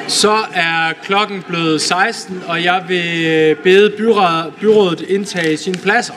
Så er klokken blevet 16, og jeg vil bede byrådet indtage sine pladser.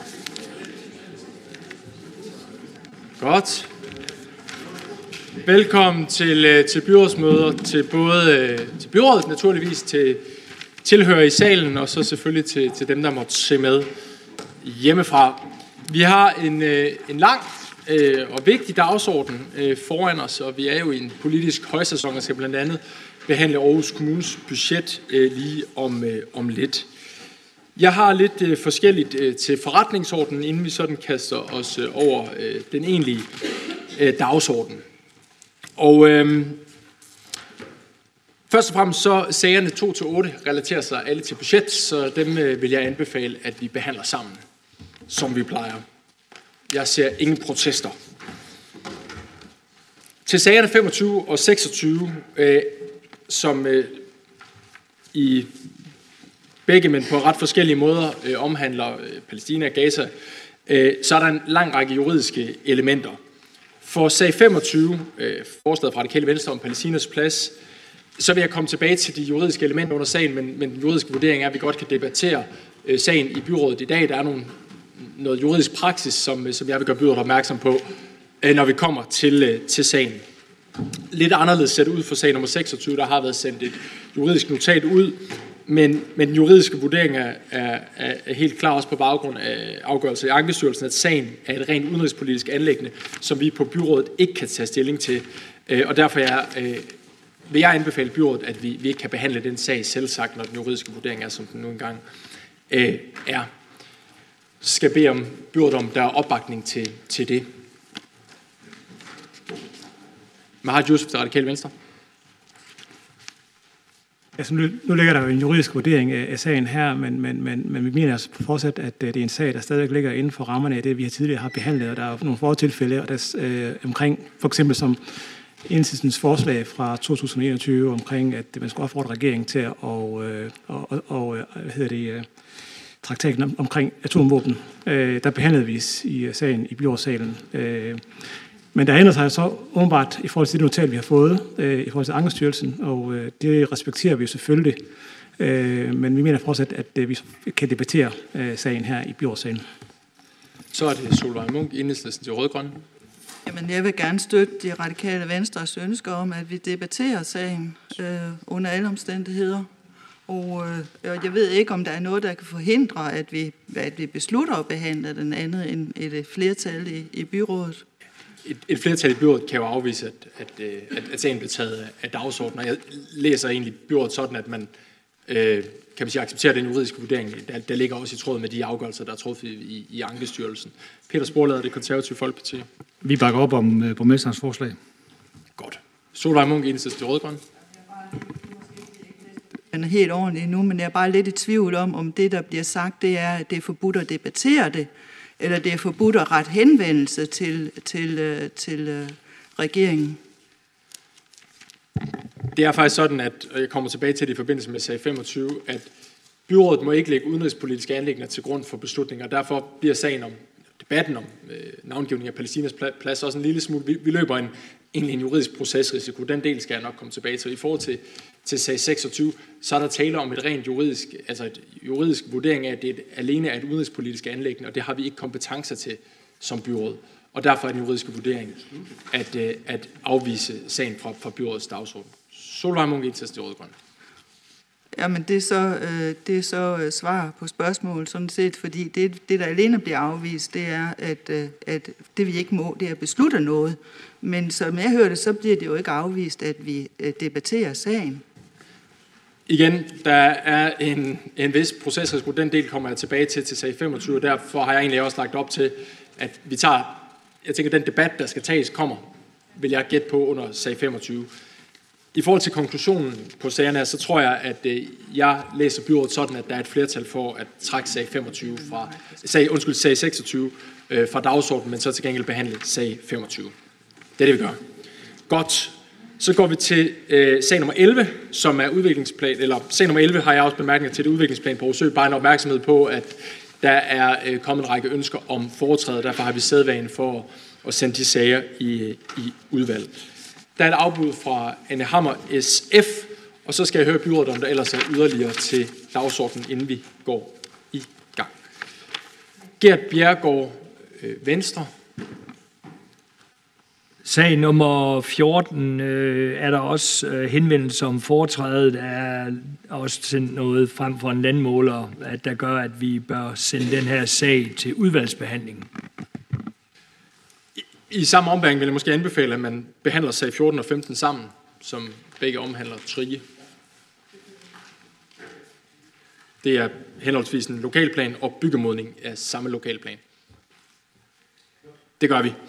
Godt. Velkommen til byrådsmøder, til byrådet naturligvis, til tilhører i salen, og så selvfølgelig til dem, der måtte se med hjemmefra. Vi har en lang og vigtig dagsorden foran os, og vi er jo i en politisk højsæson, og skal blandt andet behandle Aarhus Kommunes budget lige om lidt. Jeg har lidt forskelligt til forretningsordenen, inden vi sådan kaster os over den egentlige dagsorden. Og først og fremmest så sagerne 2-8 relaterer sig alle til budget, så dem vil jeg anbefale, at vi behandler sammen, som vi plejer. Jeg ser ingen protester. Til sagerne 25 og 26, som i begge, men på ret forskellige måder omhandler Palæstina og Gaza, så er der en lang række juridiske elementer. For sag 25, forslaget fra Radikale Venstre om Palæstinas plads, så vil jeg komme tilbage til de juridiske elementer under sagen, men den juridiske vurdering er, at vi godt kan debattere sagen i byrådet i dag. Der er noget juridisk praksis, som jeg vil gøre byrådet opmærksom på, når vi kommer til sagen. Lidt anderledes ser det ud for sag nummer 26, der har været sendt et juridisk notat ud, men den juridiske vurdering er helt klar også på baggrund af afgørelse i Ankestyrelsen, at sagen er et rent udenrigspolitisk anliggende, som vi på byrådet ikke kan tage stilling til. Og derfor vil jeg anbefale byrådet, at vi ikke kan behandle den sag selvsagt, når den juridiske vurdering er, som den nu engang er. Så skal jeg bede om byrådet, om der er opbakning til det. Mahad Yusuf, det Radikale Venstre. Altså, nu ligger der jo en juridisk vurdering af sagen her, men vi mener altså fortsat, at det er en sag, der stadig ligger inden for rammerne af det, vi tidligere har behandlet, og der er jo nogle fortilfælde omkring, for eksempel som Enhedslistens forslag fra 2021 omkring, at man skulle opfordre regeringen til at traktaten omkring atomvåben. Der behandlede vi i sagen i byrådssalen. Men der ændrer sig så åbenbart i forhold til det notat, vi har fået i forhold til Ankestyrelsen, og det respekterer vi jo selvfølgelig. Men vi mener fortsat, at vi kan debattere sagen her i byrådssalen. Så er det Solvej Munch, Enhedslisten til Rød-Grønne. Jamen, jeg vil gerne støtte de Radikale Venstres ønsker om, at vi debatterer sagen under alle omstændigheder. Og jeg ved ikke, om der er noget, der kan forhindre, at vi beslutter at behandle den andet end et flertal i byrådet. Et flertal i byrådet kan jo afvise, at sagen bliver taget af dagsordenen. Jeg læser egentlig byrådet sådan, at man kan man sige, accepterer den juridiske vurdering. Der ligger også i tråd med de afgørelser, der er truffet i Ankestyrelsen. Peter Sporlader, Det Konservative Folkeparti. Vi bakker op om borgmesterens forslag. Godt. Solvej Munch, Enhedslisten til Rød-Grønne. Den er helt ordentlig nu, men jeg er bare lidt i tvivl om det, der bliver sagt, det er, at det er forbudt at debattere det, eller det er forbudt at rette henvendelse til regeringen. Det er faktisk sådan, og jeg kommer tilbage til det i forbindelse med sag 25, at byrådet må ikke lægge udenrigspolitiske anliggender til grund for beslutninger. Derfor bliver sagen om debatten om navngivning af Palæstinas plads også en lille smule. Vi løber en juridisk procesrisiko. Den del skal jeg nok komme tilbage til. I forhold til sag 26, så er der tale om et rent juridisk vurdering af, at det alene er et udenrigspolitisk anliggende, og det har vi ikke kompetencer til som byråd. Og derfor er den juridiske vurdering at afvise sagen fra byrådets dagsorden. Solvej Munch, Enhedslisten til Rød-Grønne. Jamen, det er så svar på spørgsmål, sådan set, fordi det der alene bliver afvist, det er, at det vi ikke må, det er at beslutte noget. Men som jeg hørte, så bliver det jo ikke afvist, at vi debatterer sagen. Igen, der er en vis procesrisiko. Den del kommer jeg tilbage til sag 25, og derfor har jeg egentlig også lagt op til, at vi tager, jeg tænker, den debat, der skal tages, vil jeg gætte på under sag 25. I forhold til konklusionen på sagerne her, så tror jeg, at jeg læser byrådet sådan, at der er et flertal for at trække sag 26 fra dagsordenen, men så til gengæld behandle sag 25. Det er det, vi gør. Godt. Så går vi til sag nummer 11, som er udviklingsplan, eller sag nummer 11 har jeg også bemærkninger til det udviklingsplan på Aarhus Ø. Bare en opmærksomhed på, at der er kommet en række ønsker om foretræde, derfor har vi sædvanen for at sende de sager i udvalg. Der er et afbud fra Anne Hammer SF Og så skal jeg høre byrådet, om der ellers er yderligere til dagsordenen, inden vi går i gang. Gert Bjerregaard, Venstre. Sag nummer 14 er der også henvendelse om foretrædet. Der er også sendt noget frem for en landmåler, at der gør, at vi bør sende den her sag til udvalgsbehandling. I samme ombæring vil jeg måske anbefale, at man behandler sag 14 og 15 sammen, som begge omhandler Trige. Det er henholdsvis en lokalplan og byggemodning af samme lokalplan. Det gør vi.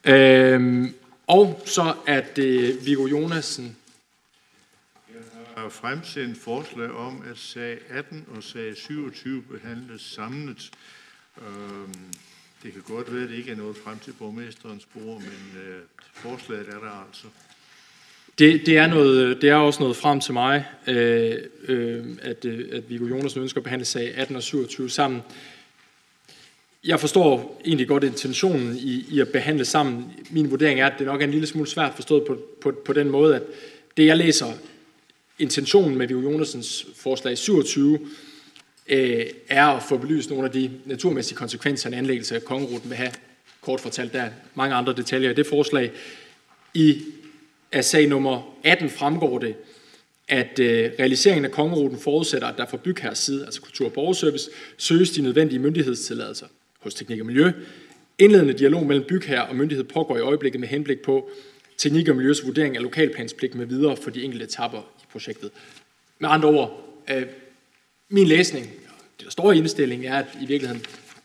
Og så er det Viggo Jonassen. Jeg har fremsendt forslag om, at sag 18 og sag 27 behandles samlet. Det kan godt være, at det ikke er nået frem til borgmesterens bord, men forslaget er der altså. Det er også noget frem til mig, at Viggo Jonassen ønsker at behandle sag 18 og 27 sammen. Jeg forstår egentlig godt intentionen i at behandle sammen. Min vurdering er, at det nok er en lille smule svært forstået på den måde, at det jeg læser, intentionen med Viggo Jonassens forslag 27, er at få belyst nogle af de naturmæssige konsekvenser, en anlæggelse af kongeruten vil have. Kort fortalt, der er mange andre detaljer i det forslag. Af sag nummer 18 fremgår det, at realiseringen af kongeruten forudsætter, at der fra bygherres side, altså Kultur- og Borgerservice, søges de nødvendige myndighedstilladelser hos Teknik og Miljø. Indledende dialog mellem bygherre og myndighed pågår i øjeblikket med henblik på Teknik og Miljøs vurdering af lokalplanspligt med videre for de enkelte etapper i projektet. Med andre ord, min læsning, det der står i indstillingen, er, at i virkeligheden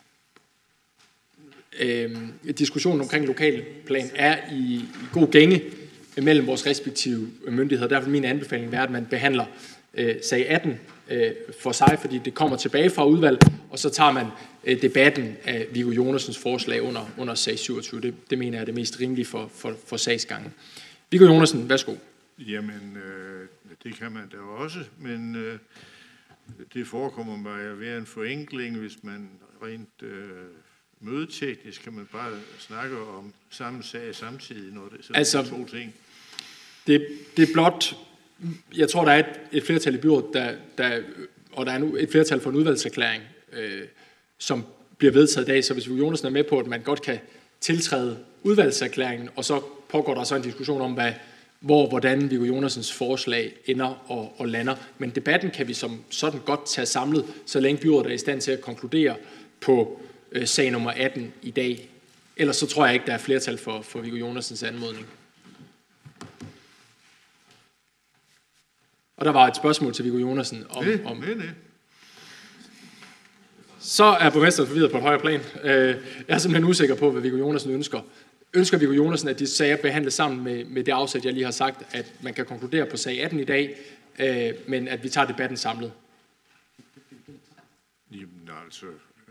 diskussionen omkring lokalplan er i god gænge mellem vores respektive myndigheder. Derfor min anbefaling være, at man behandler sag 18 for sig, fordi det kommer tilbage fra udvalg, og så tager man debatten af Viggo Jonassens forslag under sag 27. Det mener jeg er det mest rimelige for sagsgangen. Viggo Jonassen, værsgo. Jamen, det kan man da også, men det forekommer mig at være en forenkling, hvis man rent mødeteknisk kan man bare snakke om samme sag samtidig, når det er to ting. Det er blot, jeg tror, der er et flertal i byrådet, og der er nu et flertal for en udvalgserklæring, som bliver vedtaget i dag, så hvis Viggo Jonassen er med på, at man godt kan tiltræde udvalgserklæringen, og så pågår der så en diskussion om, hvordan Viggo Jonassens forslag ender og lander. Men debatten kan vi som sådan godt tage samlet, så længe byrådet er i stand til at konkludere på sag nummer 18 i dag. Ellers så tror jeg ikke, der er flertal for Viggo Jonassens anmodning. Og der var et spørgsmål til Viggo Jonassen om... Så er borgmesteren forvirret på et højere plan. Jeg er simpelthen usikker på, hvad Viggo Jonassen ønsker. Ønsker Viggo Jonassen, at de sager behandles sammen med det afsæt, jeg lige har sagt, at man kan konkludere på sag 18 i dag, men at vi tager debatten samlet? Jamen altså,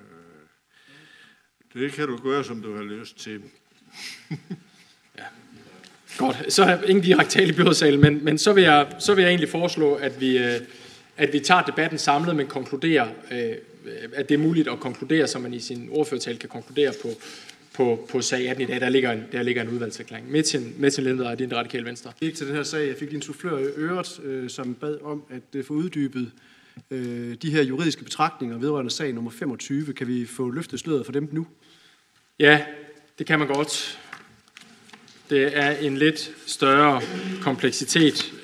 det kan du gøre, som du har lyst til. Ja. Godt, så er ingen direkte tale i byrådssalen, men så vil jeg egentlig foreslå, at vi tager debatten samlet, men konkluderer, at det er muligt at konkludere, som man i sin ordførertale kan konkludere på sag 18 i dag. Der ligger en udvalgserklæring. Metin Linder er din Radikale Venstre. Ikke til den her sag. Jeg fik din soufflør i øret, som bad om at få uddybet de her juridiske betragtninger vedrørende sag nummer 25. Kan vi få løftet sløret for dem nu? Ja, det kan man godt. Det er en lidt større kompleksitet.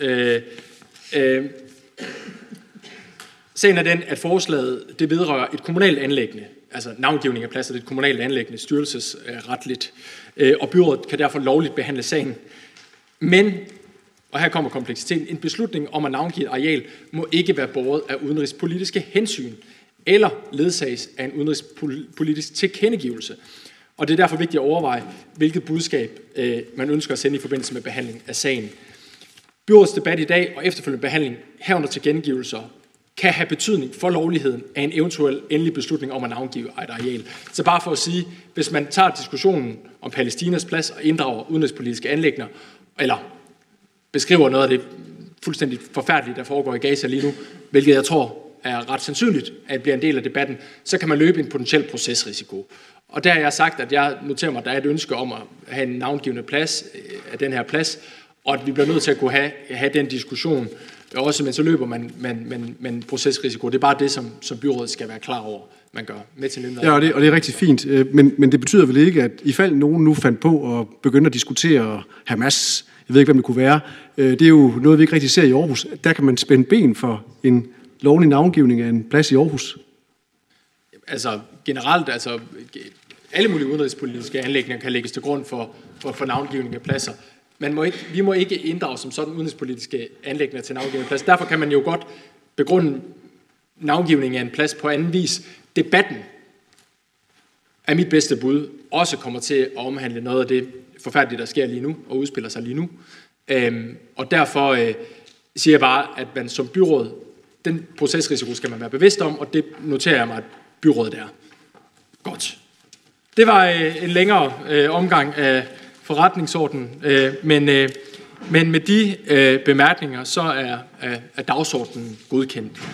Sagen er den, at forslaget det vedrører et kommunalt anliggende, altså navngivning af pladser, det er et kommunalt anliggende, styrelsesretligt, og byrådet kan derfor lovligt behandle sagen. Men, og her kommer kompleksiteten, en beslutning om at navngive et areal må ikke være båret af udenrigspolitiske hensyn, eller ledsages af en udenrigspolitisk tilkendegivelse. Og det er derfor vigtigt at overveje, hvilket budskab man ønsker at sende i forbindelse med behandling af sagen. Byrådets debat i dag og efterfølgende behandling herunder tilkendegivelser kan have betydning for lovligheden af en eventuel endelig beslutning om at navngive et areal. Så bare for at sige, hvis man tager diskussionen om Palæstinas plads og inddrager udenrigspolitiske anliggender, eller beskriver noget af det fuldstændig forfærdelige, der foregår i Gaza lige nu, hvilket jeg tror er ret sandsynligt, at bliver en del af debatten, så kan man løbe en potentiel procesrisiko. Og der har jeg sagt, at jeg noterer mig, at der er et ønske om at have en navngivende plads af den her plads, og at vi bliver nødt til at kunne have den diskussion også, men så løber man procesrisiko. Det er bare det, som byrådet skal være klar over, man gør. Med til ja, og det er rigtig fint, men det betyder vel ikke, at ifald nogen nu fandt på at begynde at diskutere Hamas, jeg ved ikke, hvem det kunne være, det er jo noget, vi ikke rigtig ser i Aarhus. Der kan man spænde ben for en lovlig navngivning af en plads i Aarhus. Altså generelt, alle mulige udenrigspolitiske anliggender kan lægges til grund for navngivning af pladser. Vi må ikke inddrage som sådan udenrigspolitiske anliggender til navngivning af pladser. Derfor kan man jo godt begrunde navngivning af en plads på anden vis. Debatten er mit bedste bud, også kommer til at omhandle noget af det forfærdelige, der sker lige nu og udspiller sig lige nu. Og derfor siger jeg bare, at man som byråd, den procesrisiko skal man være bevidst om, og det noterer jeg mig, at byrådet er. Godt. Det var en længere omgang af forretningsordenen, men med de bemærkninger, så er dagsordenen godkendt.